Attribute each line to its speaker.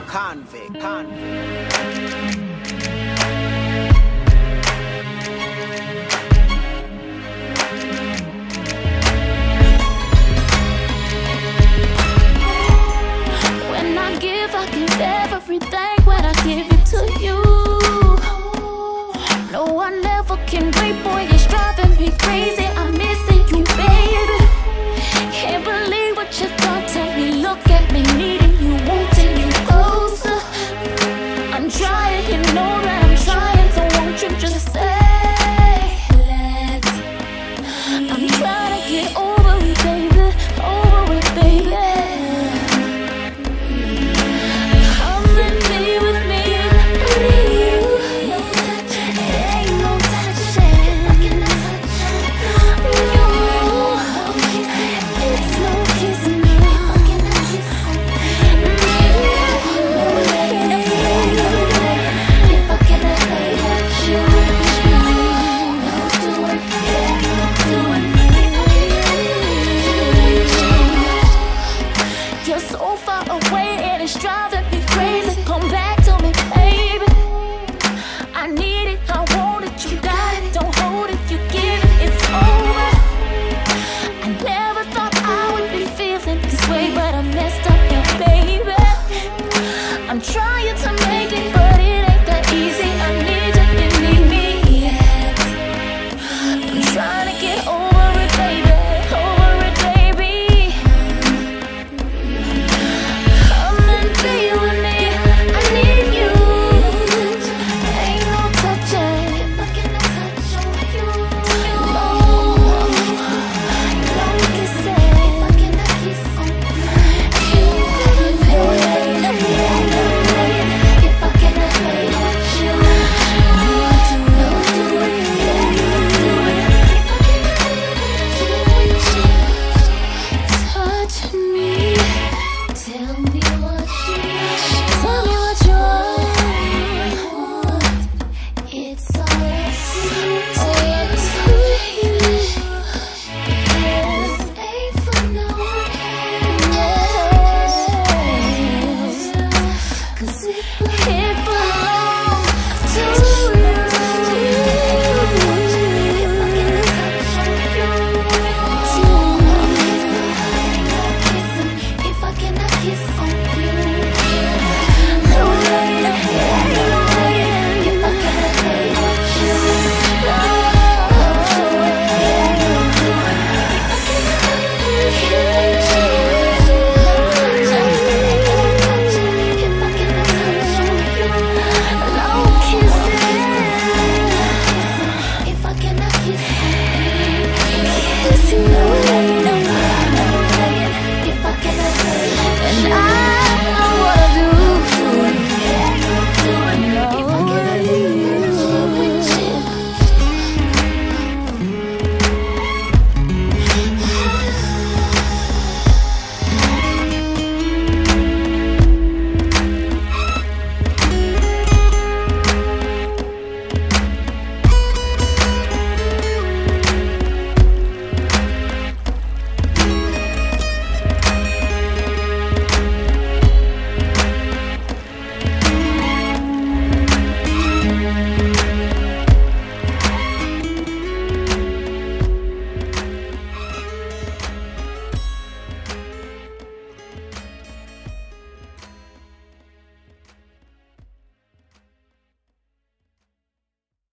Speaker 1: Convict.
Speaker 2: When I give everything when I give it to you. No one ever can wait, boy, it's driving me crazy. I'm missing you, baby. Can't believe what you thought to me. Look at me, needing you, wanting you closer. I'm trying, you know that I'm trying, so won't you just say let's. I'm trying to get over it, baby, over it, baby. Come and be with me, I need you. Ain't no touching, it's no kissing you. If I cannot play with you, no doing, yeah, no doing. You're so far away and it's driving me crazy. Come back to me, baby. I need it, I want it, you got it. Don't hold it, you give it, it's over. I never thought I would be feeling this way, but I messed up, yeah, baby. I'm trying to